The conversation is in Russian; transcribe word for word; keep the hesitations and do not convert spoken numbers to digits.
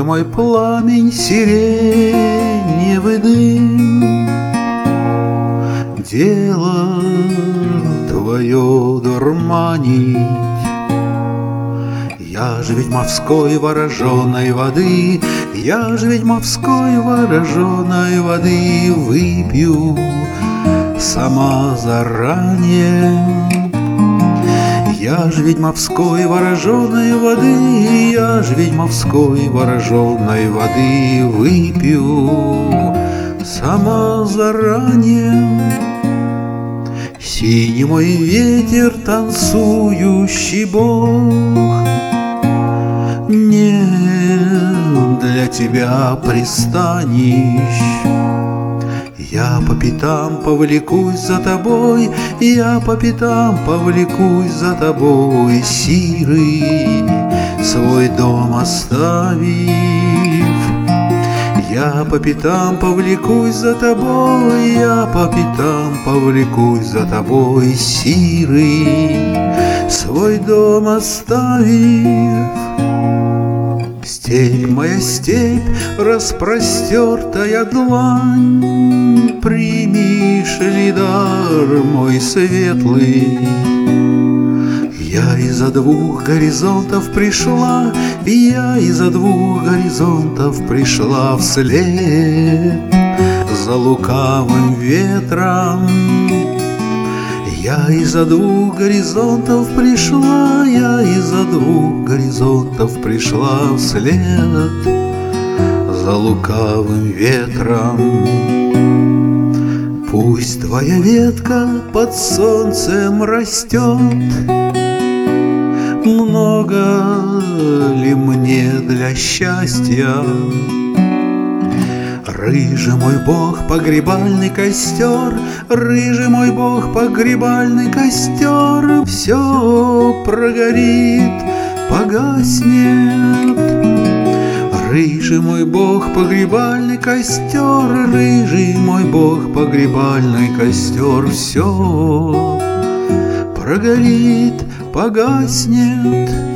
мой пламень, сиреневый дым. Дело твое дурманить. Я же ведь морской вороженой воды, Я же ведь морской вороженой воды выпью сама заранее. Я же ведь морской вороженой воды, Я же ведь морской вороженой воды выпью сама заранее. Синий мой ветер, танцующий Бог, нет для тебя пристанищ. Я по пятам повлекусь за тобой, Я по пятам повлекусь за тобой, сирый свой дом оставив. Я по пятам повлекусь за тобой, Я по пятам повлекусь за тобой, сирый свой дом оставив. Степь моя, степь, распростертая длань, примишь ли дар мой светлый? Я из-за двух горизонтов пришла, Я из-за двух горизонтов пришла вслед за лукавым ветром. Я из-за двух горизонтов пришла, Я из-за двух горизонтов пришла вслед за лукавым ветром. Пусть твоя ветка под солнцем растет, много ли мне для счастья? Рыжий мой бог, погребальный костер, Рыжий мой бог, погребальный костер, все прогорит, погаснет. Рыжий мой бог, погребальный костер, Рыжий мой бог, погребальный костер, все прогорит, погаснет.